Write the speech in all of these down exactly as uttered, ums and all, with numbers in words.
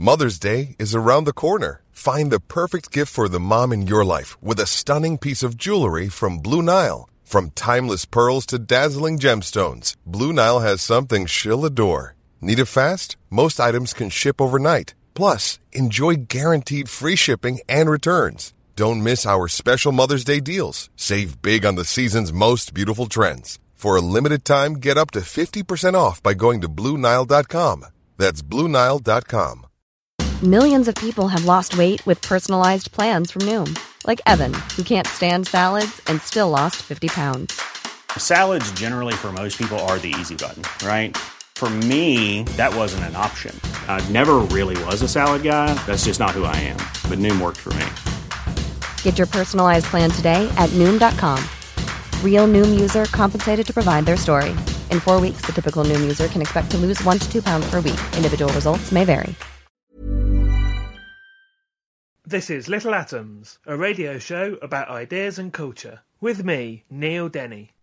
Mother's Day is around the corner. Find the perfect gift for the mom in your life with a stunning piece of jewelry from Blue Nile. From timeless pearls to dazzling gemstones, Blue Nile has something she'll adore. Need it fast? Most items can ship overnight. Plus, enjoy guaranteed free shipping and returns. Don't miss our special Mother's Day deals. Save big on the season's most beautiful trends. For a limited time, get up to fifty percent off by going to Blue Nile dot com. That's Blue Nile dot com. Millions of people have lost weight with personalized plans from Noom. Like Evan, who can't stand salads and still lost fifty pounds. Salads generally for most people are the easy button, right? For me, that wasn't an option. I never really was a salad guy. That's just not who I am. But Noom worked for me. Get your personalized plan today at Noom dot com. Real Noom user compensated to provide their story. In four weeks, the typical Noom user can expect to lose one to two pounds per week. Individual results may vary. This is Little Atoms, a radio show about ideas and culture. With me, Neil Denny.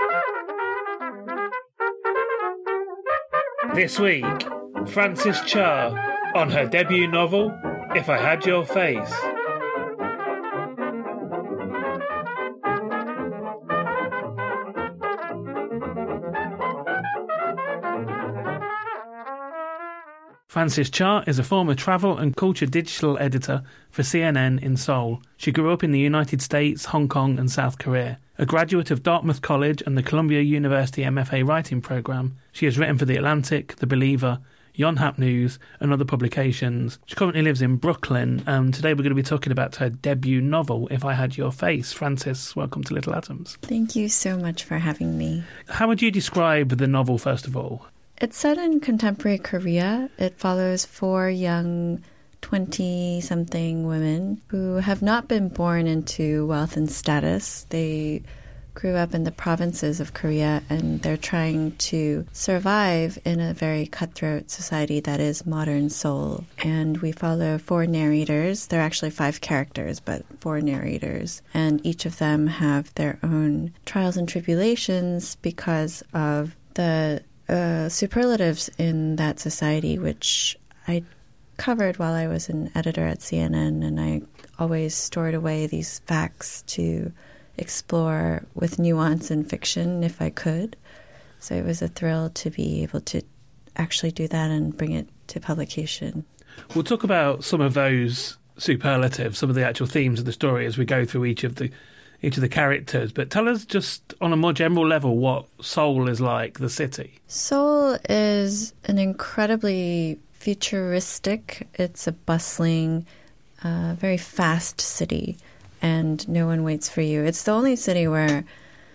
This week, Frances Cha on her debut novel, If I Had Your Face. Frances Cha is a former travel and culture digital editor for C N N in Seoul. She grew up in the United States, Hong Kong and South Korea. A graduate of Dartmouth College and the Columbia University M F A writing program, she has written for The Atlantic, The Believer, Yonhap News and other publications. She currently lives in Brooklyn, and today we're going to be talking about her debut novel, If I Had Your Face. Frances, welcome to Little Atoms. Thank you so much for having me. How would you describe the novel, first of all? It's set in contemporary Korea. It follows four young twenty-something women who have not been born into wealth and status. They grew up in the provinces of Korea, and they're trying to survive in a very cutthroat society that is modern Seoul. And we follow four narrators. There are actually five characters, but four narrators. And each of them have their own trials and tribulations because of the uh, superlatives in that society, which I covered while I was an editor at C N N, and I always stored away these facts to explore with nuance and fiction if I could. So it was a thrill to be able to actually do that and bring it to publication. We'll talk about some of those superlatives, some of the actual themes of the story as we go through each of the each of the characters. But tell us just on a more general level what Seoul is like, the city. Seoul is an incredibly futuristic, it's a bustling, uh, very fast city, and no one waits for you. It's the only city where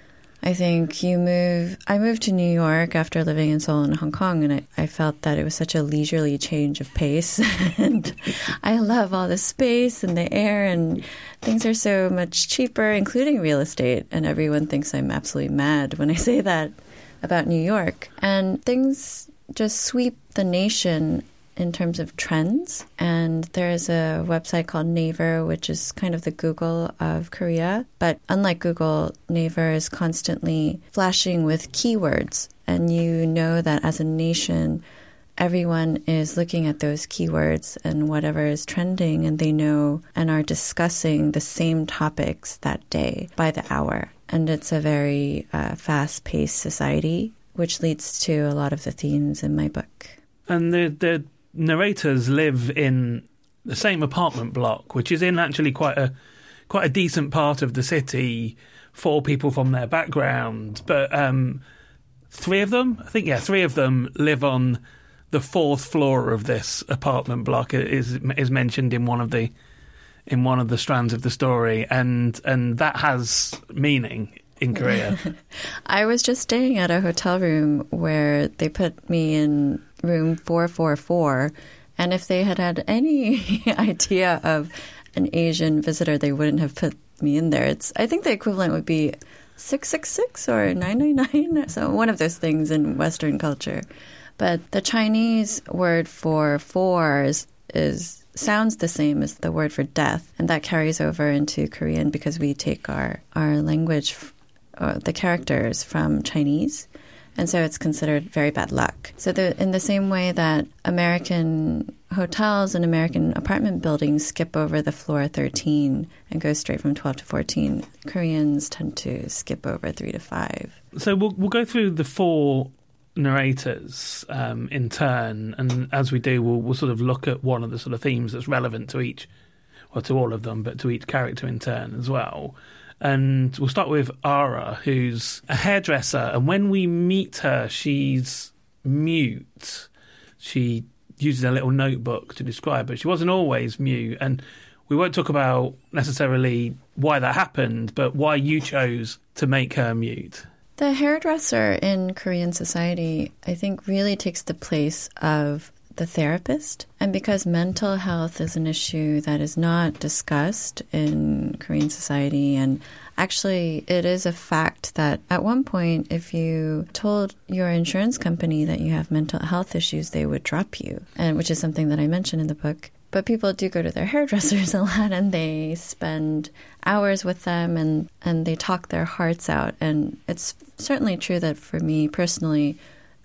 I think you move... I moved to New York after living in Seoul and Hong Kong, and I, I felt that it was such a leisurely change of pace. And I love all the space and the air, and things are so much cheaper, including real estate. And everyone thinks I'm absolutely mad when I say that about New York. And things just sweep the nation in terms of trends. And there's a website called Naver, which is kind of the Google of Korea. But unlike Google, Naver is constantly flashing with keywords. And you know that as a nation, everyone is looking at those keywords and whatever is trending, and they know and are discussing the same topics that day by the hour. And it's a very uh, fast-paced society, which leads to a lot of the themes in my book. And the the narrators live in the same apartment block, which is in actually quite a quite a decent part of the city for people from their background. But um, three of them, I think, yeah, three of them live on the fourth floor of this apartment block. It is is mentioned in one of the in one of the strands of the story, and and that has meaning in Korea. I was just staying at a hotel room where they put me in room four four four, and if they had had any idea of an Asian visitor, they wouldn't have put me in there. It's I think the equivalent would be six six six or nine nine nine, so one of those things in Western culture. But the Chinese word for four is, is sounds the same as the word for death, and that carries over into Korean because we take our, our language, uh, the characters from Chinese. And so it's considered very bad luck. So the, in the same way that American hotels and American apartment buildings skip over the floor thirteen and go straight from twelve to fourteen. Koreans tend to skip over three to five. So we'll we'll go through the four narrators um, in turn, and as we do, we'll, we'll sort of look at one of the sort of themes that's relevant to each, well, to all of them, but to each character in turn as well. And we'll start with Ara, who's a hairdresser, and when we meet her, she's mute. She uses a little notebook to describe it. She wasn't always mute, and we won't talk about necessarily why that happened, but why you chose to make her mute. The hairdresser in Korean society, I think, really takes the place of the therapist. And because mental health is an issue that is not discussed in Korean society, and actually it is a fact that at one point, if you told your insurance company that you have mental health issues, they would drop you, and which is something that I mentioned in the book. But people do go to their hairdressers a lot, and they spend hours with them, and, and they talk their hearts out. And it's certainly true that for me personally,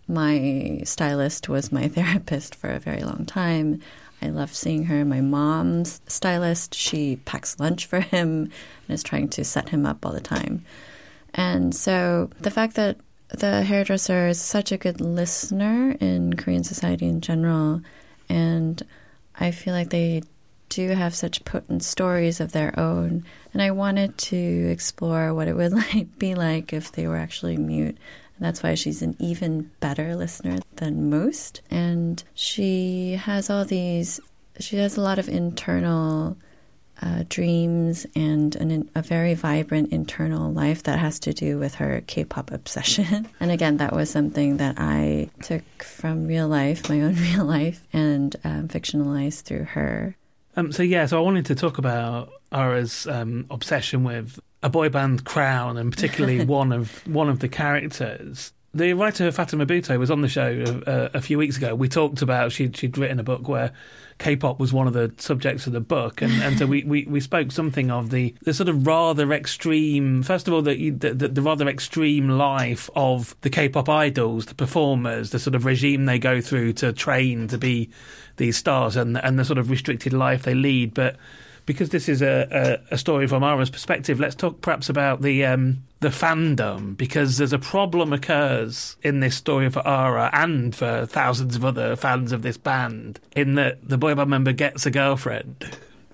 my stylist was my therapist for a very long time. I love seeing her. My mom's stylist, she packs lunch for him and is trying to set him up all the time. And so the fact that the hairdresser is such a good listener in Korean society in general, and I feel like they do have such potent stories of their own. And I wanted to explore what it would like, be like if they were actually mute. And that's why she's an even better listener than most. And she has all these, she has a lot of internal uh, dreams and an, a very vibrant internal life that has to do with her K-pop obsession. And again, that was something that I took from real life, my own real life, and um, fictionalized through her. Um, so yeah, so I wanted to talk about Ara's um, obsession with a boy band crown, and particularly one of one of the characters. The writer Fatima Bhutto was on the show a, a few weeks ago. We talked about she'd she'd written a book where K-pop was one of the subjects of the book, and, and so we, we, we spoke something of the, the sort of rather extreme, first of all, the, the the rather extreme life of the K-pop idols, the performers, the sort of regime they go through to train to be these stars, and and the sort of restricted life they lead, but. Because this is a, a, a story from Ara's perspective, let's talk perhaps about the um, the fandom, because there's a problem occurs in this story for Ara and for thousands of other fans of this band, in that the boy band member gets a girlfriend.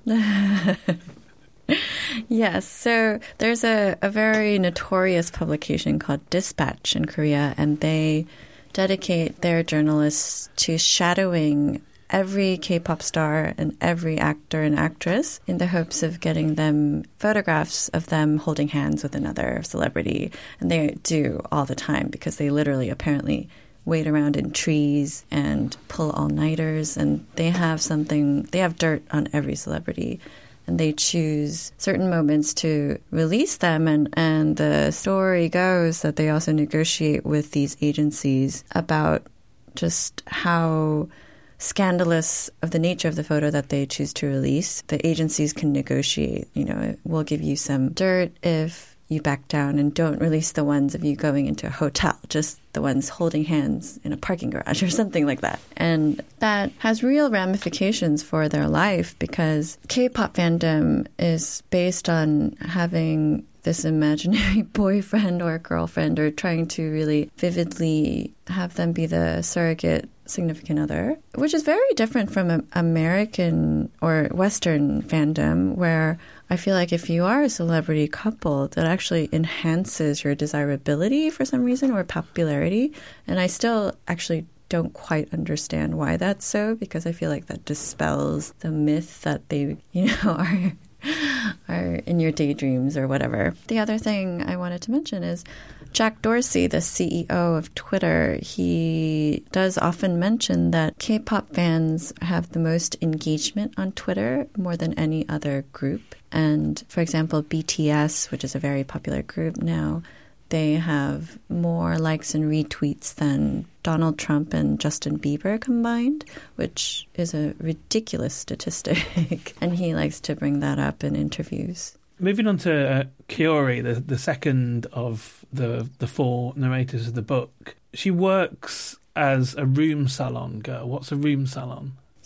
Yes, so there's a, a very notorious publication called Dispatch in Korea, and they dedicate their journalists to shadowing every K-pop star and every actor and actress in the hopes of getting them photographs of them holding hands with another celebrity. And they do all the time, because they literally apparently wait around in trees and pull all-nighters, and they have something, they have dirt on every celebrity. And they choose certain moments to release them. And, and the story goes that they also negotiate with these agencies about just how scandalous of the nature of the photo that they choose to release. The agencies can negotiate, you know, we'll give you some dirt if you back down and don't release the ones of you going into a hotel, just the ones holding hands in a parking garage or something like that. And that has real ramifications for their life, because K-pop fandom is based on having this imaginary boyfriend or girlfriend, or trying to really vividly have them be the surrogate significant other, which is very different from American or Western fandom, where I feel like if you are a celebrity couple, that actually enhances your desirability for some reason, or popularity. And I still actually don't quite understand why that's so, because I feel like that dispels the myth that they, you know, are are in your daydreams or whatever. The other thing I wanted to mention is Jack Dorsey, the C E O of Twitter. He does often mention that K-pop fans have the most engagement on Twitter more than any other group. And for example, B T S, which is a very popular group now, they have more likes and retweets than Donald Trump and Justin Bieber combined, which is a ridiculous statistic. And he likes to bring that up in interviews. Moving on to uh, Kiori, the, the second of the, the four narrators of the book. She works as a room salon girl. What's a room salon?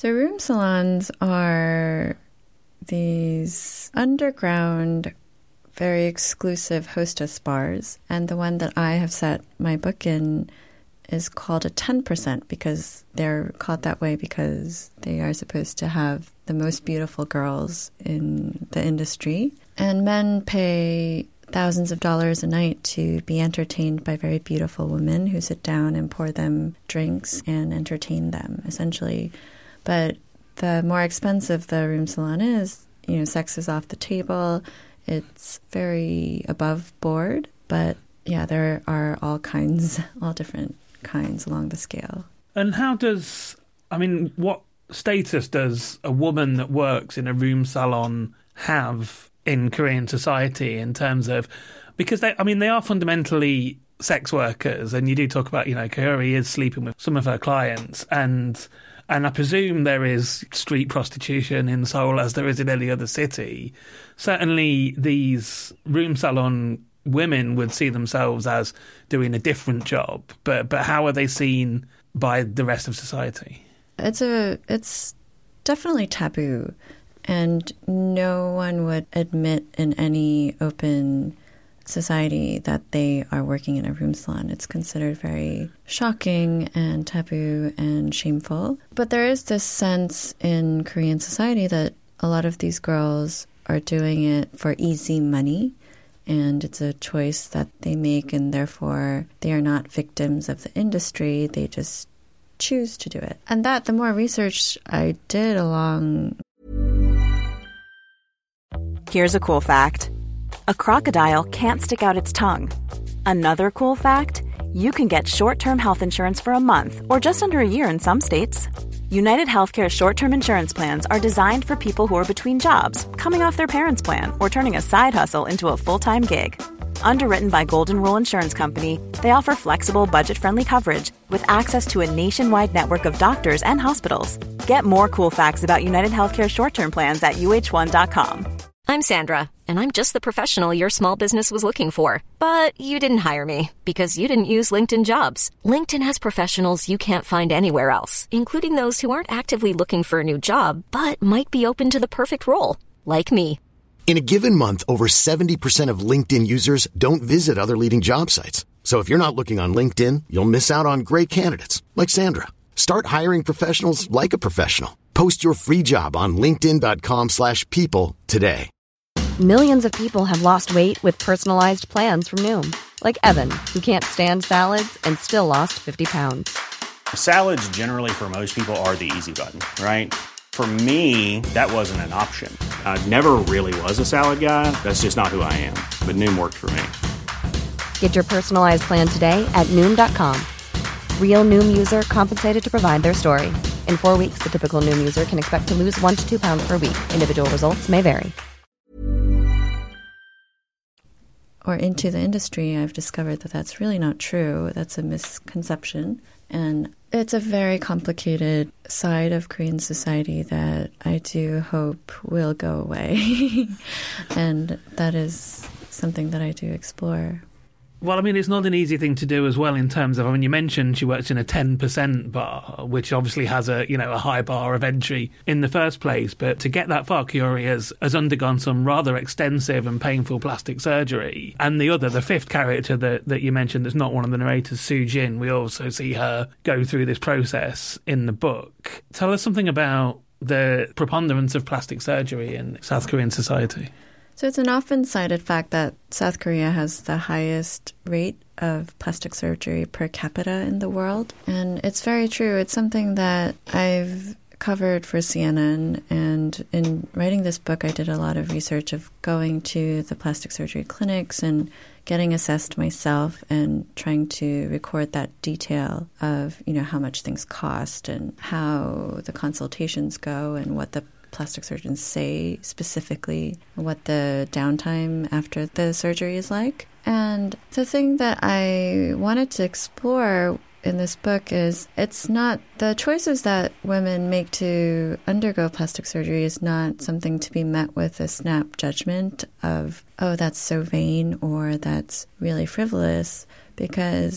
So room salons are these underground, very exclusive hostess bars. And the one that I have set my book in is called a ten percent because they're called that way because they are supposed to have the most beautiful girls in the industry. And men pay thousands of dollars a night to be entertained by very beautiful women who sit down and pour them drinks and entertain them, essentially. But the more expensive the room salon is, you know, sex is off the table. It's very above board. But yeah, there are all kinds, all different kinds along the scale. And how does, I mean, what status does a woman that works in a room salon have in Korean society in terms of, because they, I mean, they are fundamentally sex workers, and you do talk about, you know, Kaori is sleeping with some of her clients, and and I presume there is street prostitution in Seoul as there is in any other city. Certainly these room salon women would see themselves as doing a different job, but but how are they seen by the rest of society? It's a it's definitely taboo, and no one would admit in any open society that they are working in a room salon. It's considered very shocking and taboo and shameful. But there is this sense in Korean society that a lot of these girls are doing it for easy money, and it's a choice that they make, and therefore they are not victims of the industry. They just choose to do it. And that, the more research I did along... Here's a cool fact. A crocodile can't stick out its tongue. Another cool fact, you can get short-term health insurance for a month or just under a year in some states. United Healthcare short-term insurance plans are designed for people who are between jobs, coming off their parents' plan, or turning a side hustle into a full-time gig. Underwritten by Golden Rule Insurance Company, they offer flexible, budget-friendly coverage with access to a nationwide network of doctors and hospitals. Get more cool facts about United Healthcare short-term plans at U H one dot com. I'm Sandra, and I'm just the professional your small business was looking for. But you didn't hire me because you didn't use LinkedIn Jobs. LinkedIn has professionals you can't find anywhere else, including those who aren't actively looking for a new job, but might be open to the perfect role, like me. In a given month, over seventy percent of LinkedIn users don't visit other leading job sites. So if you're not looking on LinkedIn, you'll miss out on great candidates, like Sandra. Start hiring professionals like a professional. Post your free job on linkedin.com slash people today. Millions of people have lost weight with personalized plans from Noom. Like Evan, who can't stand salads and still lost fifty pounds. Salads generally for most people are the easy button, right? For me, that wasn't an option. I never really was a salad guy. That's just not who I am. But Noom worked for me. Get your personalized plan today at Noom dot com. Real Noom user compensated to provide their story. In four weeks, the typical Noom user can expect to lose one to two pounds per week. Individual results may vary. Or into the industry, I've discovered that that's really not true. That's a misconception. And it's a very complicated side of Korean society that I do hope will go away. And that is something that I do explore. Well, I mean, it's not an easy thing to do as well in terms of, I mean, you mentioned she works in a ten percent bar, which obviously has a, you know, a high bar of entry in the first place. But to get that far, Kaori has, has undergone some rather extensive and painful plastic surgery. And the other, the fifth character that, that you mentioned that's not one of the narrators, Soo Jin, we also see her go through this process in the book. Tell us something about the preponderance of plastic surgery in South Korean society. So it's an often cited fact that South Korea has the highest rate of plastic surgery per capita in the world. And it's very true. It's something that I've covered for C N N. And in writing this book, I did a lot of research of going to the plastic surgery clinics and getting assessed myself and trying to record that detail of, you know, how much things cost and how the consultations go and what the plastic surgeons say specifically, what the downtime after the surgery is like. And the thing that I wanted to explore in this book is it's not the choices that women make to undergo plastic surgery is not something to be met with a snap judgment of, oh, that's so vain or that's really frivolous, because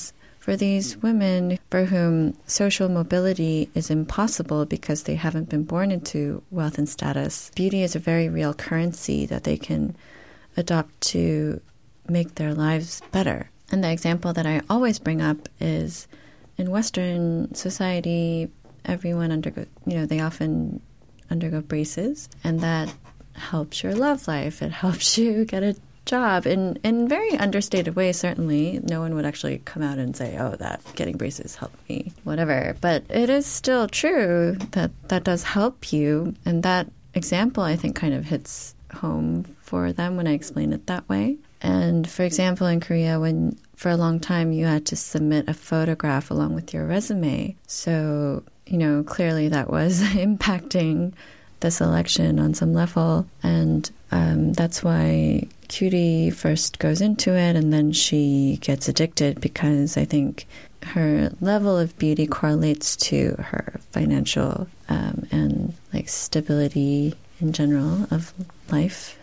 for these women for whom social mobility is impossible because they haven't been born into wealth and status, beauty is a very real currency that they can adopt to make their lives better. And the example that I always bring up is in Western society, everyone undergo, you know, they often undergo braces, and that helps your love life. It helps you get a job in in very understated ways. Certainly, no one would actually come out and say, "Oh, that getting braces helped me," whatever. But it is still true that that does help you, and that example I think kind of hits home for them when I explain it that way. And for example, in Korea, when for a long time you had to submit a photograph along with your resume, so you know clearly that was impacting the selection on some level, and um, that's why Cutie first goes into it, and then she gets addicted because I think her level of beauty correlates to her financial um, and like stability in general of life.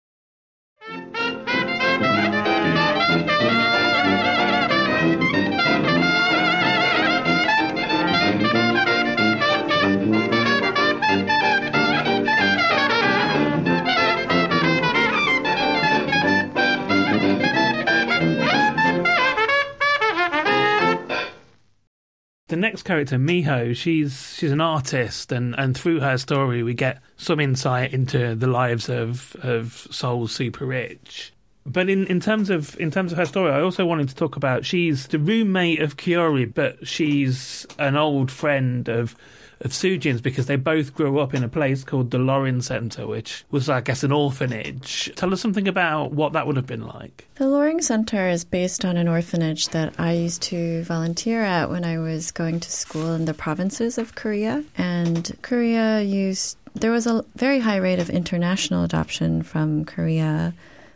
The next character, Miho, she's she's an artist, and, and through her story we get some insight into the lives of, of souls super rich. But in, in terms of in terms of her story, I also wanted to talk about she's the roommate of Kyori, but she's an old friend of of Sujin's because they both grew up in a place called the Lorin Center, which was, I guess, an orphanage. Tell us something about what that would have been like. The Loring Center is based on an orphanage that I used to volunteer at when I was going to school in the provinces of Korea. And Korea used, there was a very high rate of international adoption from Korea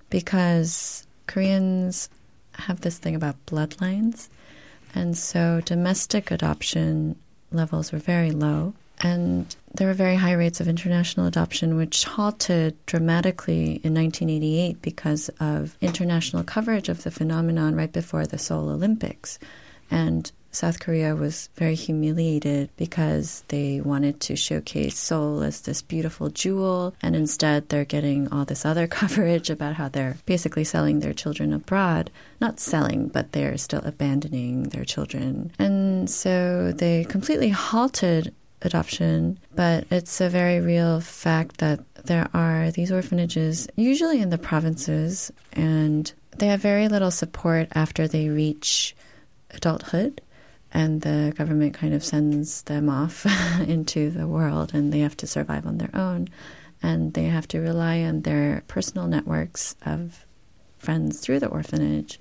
because Koreans have this thing about bloodlines. And so domestic adoption levels were very low, and there were very high rates of international adoption, which halted dramatically in nineteen eighty-eight because of international coverage of the phenomenon right before the Seoul Olympics. And South Korea was very humiliated because they wanted to showcase Seoul as this beautiful jewel, and instead they're getting all this other coverage about how they're basically selling their children abroad. Not selling, but they're still abandoning their children. And so they completely halted adoption, but it's a very real fact that there are these orphanages, usually in the provinces, and they have very little support after they reach adulthood. And the government kind of sends them off into the world, and they have to survive on their own. And they have to rely on their personal networks of friends through the orphanage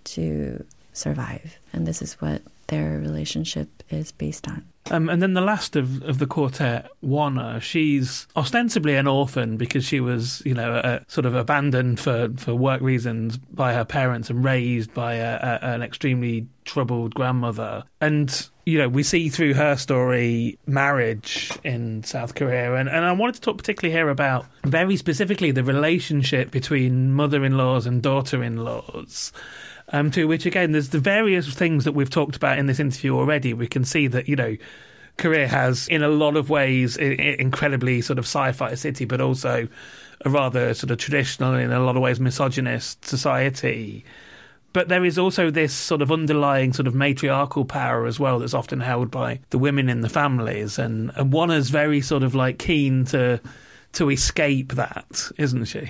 to survive. And this is what their relationship is based on. Um, and then the last of, of the quartet, Wana, she's ostensibly an orphan because she was, you know, uh, sort of abandoned for, for work reasons by her parents and raised by a, a, an extremely troubled grandmother. And, you know, we see through her story marriage in South Korea. And, and I wanted to talk particularly here about, very specifically, the relationship between mother-in-laws and daughter-in-laws. Um, to which, again, there's the various things that we've talked about in this interview already. We can see that, you know, Korea has, in a lot of ways, I- incredibly sort of sci-fi city, but also a rather sort of traditional, in a lot of ways, misogynist society. But there is also this sort of underlying sort of matriarchal power as well that's often held by the women in the families. And, and Wana's very sort of like keen to to escape that, isn't she?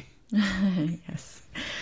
Yes.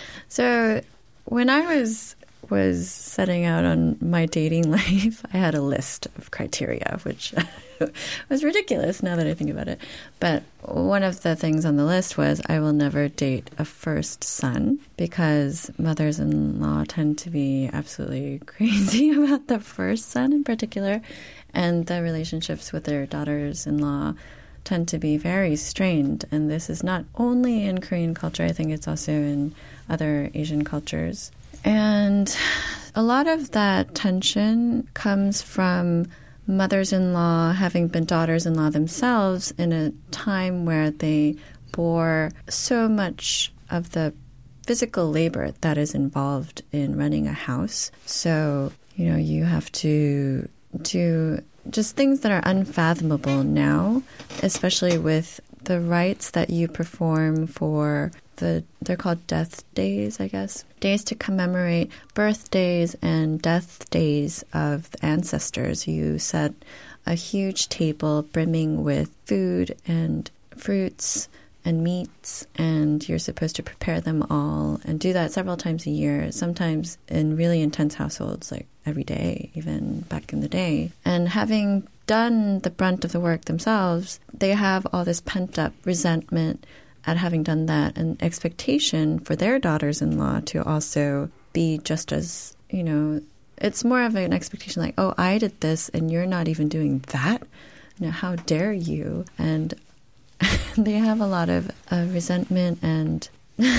So when I was was setting out on my dating life, I had a list of criteria, which was ridiculous now that I think about it. But one of the things on the list was I will never date a first son, because mothers-in-law tend to be absolutely crazy about the first son in particular, and the relationships with their daughters-in-law tend to be very strained. And this is not only in Korean culture, I think it's also in other Asian cultures. And a lot of that tension comes from mothers-in-law having been daughters-in-law themselves in a time where they bore so much of the physical labor that is involved in running a house. So, you know, you have to do just things that are unfathomable now, especially with the rites that you perform for the, they're called death days, I guess. Days to commemorate birthdays and death days of the ancestors. You set a huge table brimming with food and fruits and meats, and you're supposed to prepare them all and do that several times a year, sometimes in really intense households, like every day, even back in the day. And having done the brunt of the work themselves, they have all this pent-up resentment at having done that and expectation for their daughters-in-law to also be just as, you know, it's more of an expectation like, oh, I did this and you're not even doing that. You know, how dare you? And they have a lot of uh, resentment and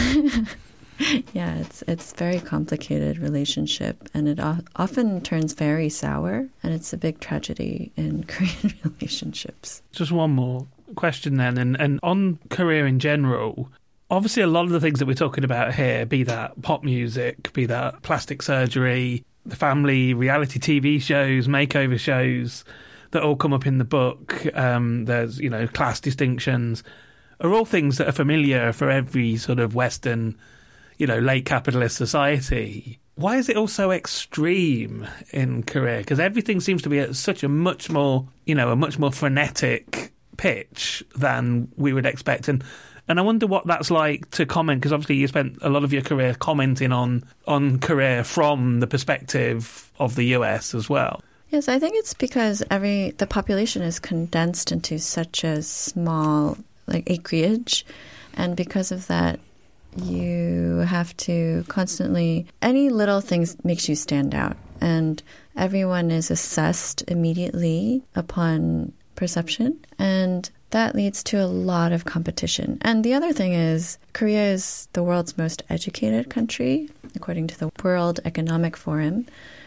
yeah, it's it's very complicated relationship, and it o- often turns very sour, and it's a big tragedy in Korean relationships. Just one more question then, and, and on Korea in general, obviously a lot of the things that we're talking about here, be that pop music, be that plastic surgery, the family reality T V shows, makeover shows that all come up in the book, um, there's, you know, class distinctions, are all things that are familiar for every sort of Western, you know, late capitalist society. Why is it all so extreme in Korea? Because everything seems to be at such a much more, you know, a much more frenetic pitch than we would expect. And and I wonder what that's like to comment, because obviously you spent a lot of your career commenting on, on Korea from the perspective of the U S as well. Yes, I think it's because every the population is condensed into such a small like acreage, and because of that, you have to constantly, any little things makes you stand out, and everyone is assessed immediately upon perception, and that leads to a lot of competition. And the other thing is, Korea is the world's most educated country, according to the World Economic Forum,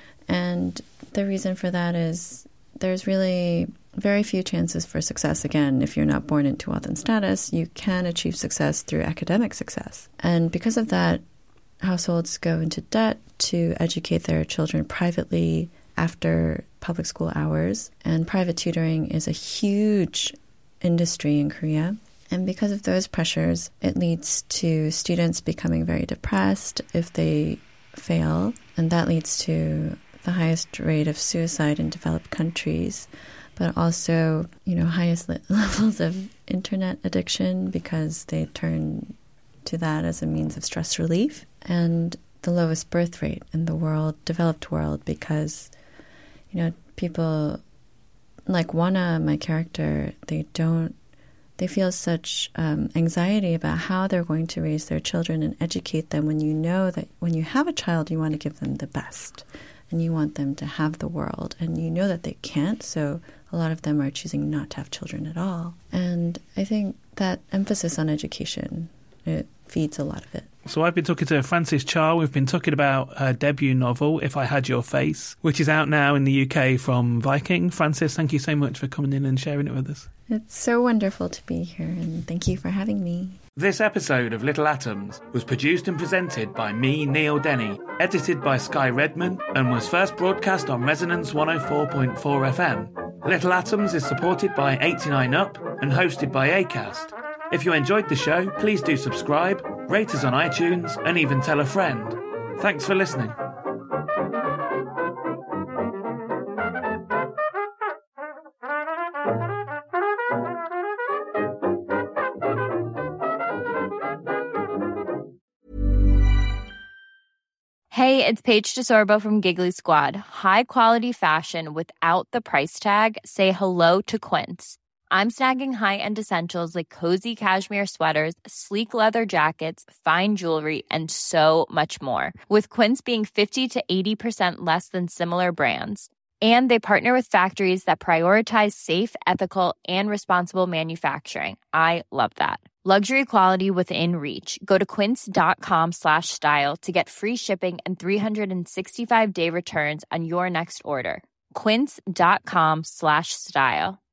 and the reason for that is there's really very few chances for success. Again, if you're not born into wealth and status, you can achieve success through academic success. And because of that, households go into debt to educate their children privately after public school hours. And private tutoring is a huge industry in Korea. And because of those pressures, it leads to students becoming very depressed if they fail. And that leads to the highest rate of suicide in developed countries, but also, you know, highest levels of internet addiction because they turn to that as a means of stress relief, and the lowest birth rate in the world, developed world, because, you know, people like Wona, my character, they don't, they feel such um, anxiety about how they're going to raise their children and educate them when you know that when you have a child, you want to give them the best. And you want them to have the world, and you know that they can't, so a lot of them are choosing not to have children at all. And I think that emphasis on education, it feeds a lot of it. So I've been talking to Frances Cha. We've been talking about her debut novel, If I Had Your Face, which is out now in the U K from Viking. Frances, thank you so much for coming in and sharing it with us. It's so wonderful to be here, and thank you for having me. This episode of Little Atoms was produced and presented by me, Neil Denny, edited by Sky Redman, and was first broadcast on Resonance one oh four point four F M. Little Atoms is supported by eighty-nine up and hosted by Acast. If you enjoyed the show, please do subscribe, rate us on iTunes, and even tell a friend. Thanks for listening. Hey, it's Paige DeSorbo from Giggly Squad. High quality fashion without the price tag. Say hello to Quince. I'm snagging high-end essentials like cozy cashmere sweaters, sleek leather jackets, fine jewelry, and so much more. With Quince being fifty to eighty percent less than similar brands. And they partner with factories that prioritize safe, ethical, and responsible manufacturing. I love that. Luxury quality within reach. Go to quince.com slash style to get free shipping and three sixty-five day returns on your next order. Quince.com slash style.